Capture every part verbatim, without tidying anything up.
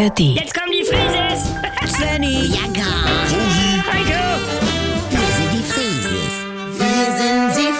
R D. Jetzt kommen die Frises! Svenny! Ja, gar. Heiko! Wir sind die Frieses. Wir sind die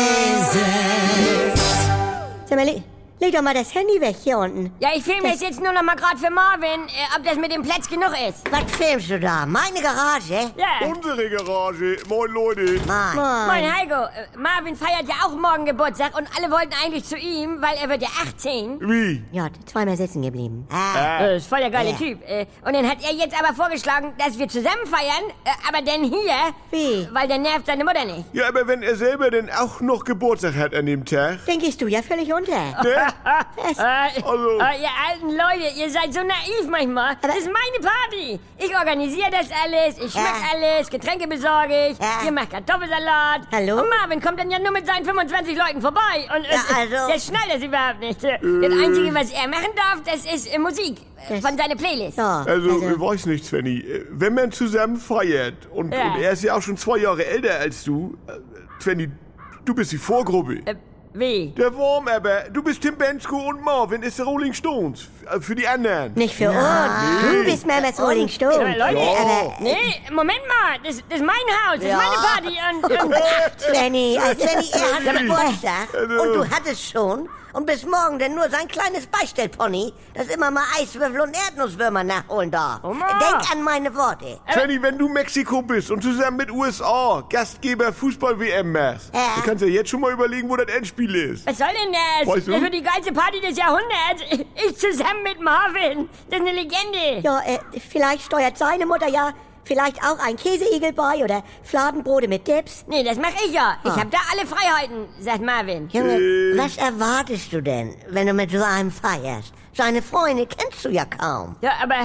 Frieses. Sag mal, leg, leg doch mal das Handy weg hier unten. Ja, ich filme das jetzt nur noch mal gerade für Marvin, äh, ob das mit dem Platz genug ist. Was filmst du da? Meine Garage? Ja. Unsere Garage. Moin, Leute. Mann. Moin Heiko, äh, Marvin feiert ja auch morgen Geburtstag und alle wollten eigentlich zu ihm, weil er wird ja achtzehn. Wie? Ja, zweimal sitzen geblieben. Ah, Das ist voll der geile Ja. Typ. Äh, Und dann hat er jetzt aber vorgeschlagen, dass wir zusammen feiern, äh, aber dann hier, Wie? weil der nervt seine Mutter nicht. Ja, aber wenn er selber denn auch noch Geburtstag hat an dem Tag. Dann gehst du ja völlig unter. Ne? Das, Äh, Also- äh, ihr alten Leute, ihr seid so naiv manchmal. Aber- Das ist meine Party. Ich organisiere das alles, ich schmeck Ja. alles, Getränke besorge ich, Ja. ihr macht Kartoffelsalat. Hallo? Und Marvin kommt dann ja nur mit seinen fünfundzwanzig Leuten vorbei. Und äh, Ja, also- der schnallt das überhaupt nicht. Das Einzige, was er machen darf, das ist äh, Musik äh, Das- von seiner Playlist. ja, Also, ich weiß nicht, Svenny. Äh, Wenn man zusammen feiert und, Ja. und er ist ja auch schon zwei Jahre älter als du. äh, Svenny, du bist die Vorgruppe. Äh, wie? Der Wurm aber. Du bist Tim Bensko und Marvin ist der Rolling Stones. F- Für die anderen. nicht für uns. Du bist Mamas Rolling Stone. Ja, Leute, Ja. Aber, nee, Moment mal, das, das ist mein Haus, das Ja. ist meine Party und... und Svenny, also, Svenny, er hat Geburtstag Also- und du hattest schon und bis morgen denn nur sein kleines Beistellpony, das immer mal Eiswürfel und Erdnusswürmer nachholen darf. Oma. Denk an meine Worte. Svenny, wenn du Mexiko bist und zusammen mit U S A Gastgeber Fußball-W M machst, Ja. dann kannst du ja jetzt schon mal überlegen, wo das Endspiel ist. Was soll denn das? Weißt du? Das wird die geilste Party des Jahrhunderts. Ich zusammen mit Marvin. Das ist eine Legende. ja, äh, vielleicht steuert seine Mutter ja vielleicht auch ein Käseigel bei oder Fladenbrote mit Dips. Nee, das mach ich ja. Ich Ah. hab da alle Freiheiten, sagt Marvin. Junge, Äh. was erwartest du denn, wenn du mit so einem feierst? Seine Freunde kennst du ja kaum. Ja, aber...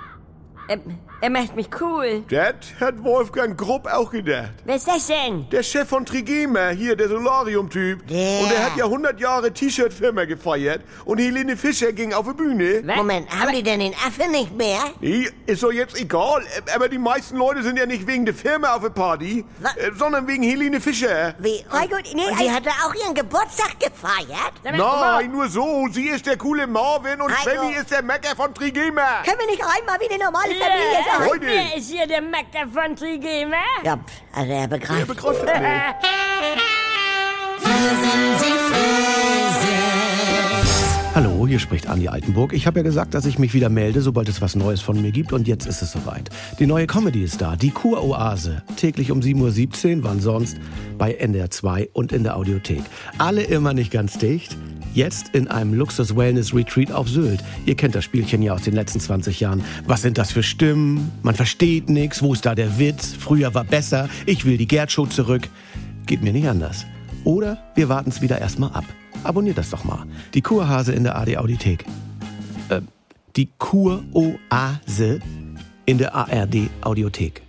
Er, er macht mich cool. Das hat Wolfgang Grupp auch gedacht. Wer ist das denn? Der Chef von Trigema, hier, der Solarium-Typ. Der. Und der hat ja hundert Jahre T-Shirt-Firma gefeiert. Und Helene Fischer ging auf die Bühne. Was? Moment, haben die denn den Affe nicht mehr? Nee, ist doch jetzt egal. Aber die meisten Leute sind ja nicht wegen der Firma auf der Party, Was? äh, sondern wegen Helene Fischer. Wie? Heiko, nee, und die also- hatte auch ihren Geburtstag gefeiert? Sag mal, Nein, nur so. Sie ist der coole Marvin und Heiko. Svenny ist der Mecker von Trigema. können wir nicht einmal wie eine normale Ja, Familie sein? Leute. wer ist hier der Macker von Trigema? Ja, pf, also er Der begreift. begreift das nicht. Hallo, hier spricht Andi Altenburg. Ich habe ja gesagt, dass ich mich wieder melde, sobald es was Neues von mir gibt. Und jetzt ist es soweit. Die neue Comedy ist da, die Kuroase. Täglich um sieben Uhr siebzehn, wann sonst? Bei N D R zwei und in der Audiothek. Alle immer nicht ganz dicht. Jetzt in einem Luxus-Wellness-Retreat auf Sylt. Ihr kennt das Spielchen ja aus den letzten zwanzig Jahren. Was sind das für Stimmen? Man versteht nichts. Wo ist da der Witz? Früher war besser. Ich will die Gerd-Show zurück. Geht mir nicht anders. Oder wir warten es wieder erstmal ab. Abonniert das doch mal. Die Kurhase in der A R D-Audiothek. Äh, die Kuroase in der A R D-Audiothek.